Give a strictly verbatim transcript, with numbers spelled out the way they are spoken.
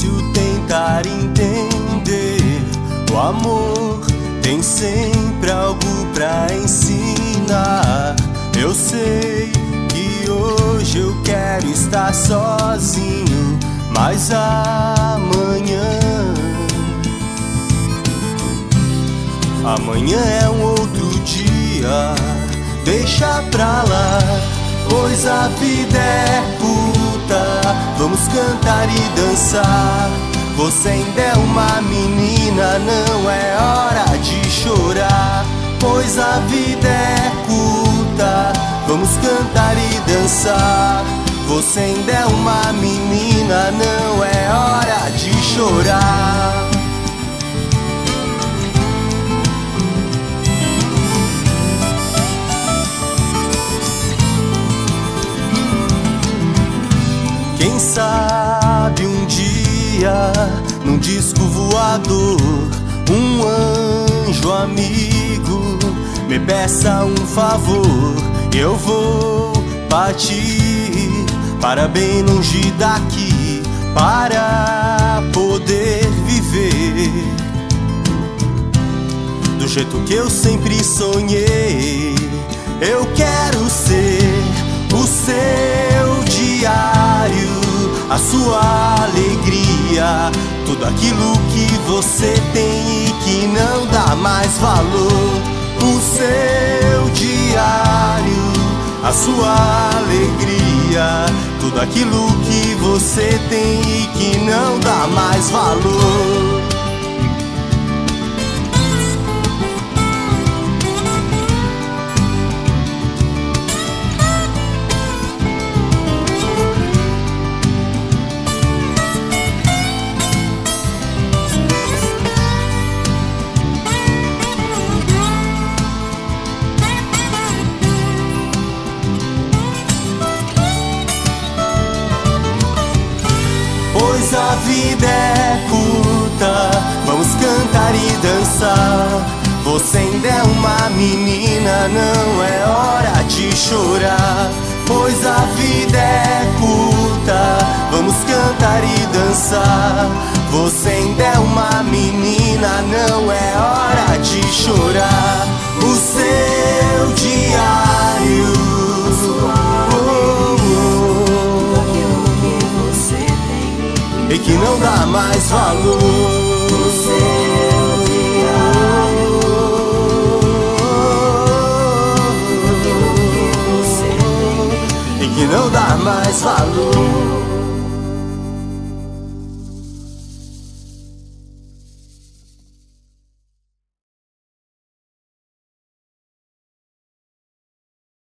difícil tentar entender. O amor tem sempre algo pra ensinar. Eu sei que hoje eu quero estar sozinho, mas amanhã, amanhã é um outro dia. Deixa pra lá, pois a vida é curta. Vamos cantar e dançar. Você ainda é uma menina, não é hora de chorar. Pois a vida é curta, vamos cantar e dançar. Você ainda é uma menina, não é hora de chorar. Quem sabe um dia, num disco voador, um anjo amigo me peça um favor. Eu vou partir para bem longe daqui, para poder viver do jeito que eu sempre sonhei. Eu quero ser o seu diário, a sua alegria, tudo aquilo que você tem e que não dá mais valor. O seu diário, a sua alegria, tudo aquilo que você tem e que não dá mais valor. Pois a vida é curta, vamos cantar e dançar. Você ainda é uma menina, não é hora de chorar. Pois a vida é curta, vamos cantar e dançar. Você ainda é uma menina, não é hora de chorar. O seu diário, e que não dá mais valor. O seu diário, e que não dá mais valor.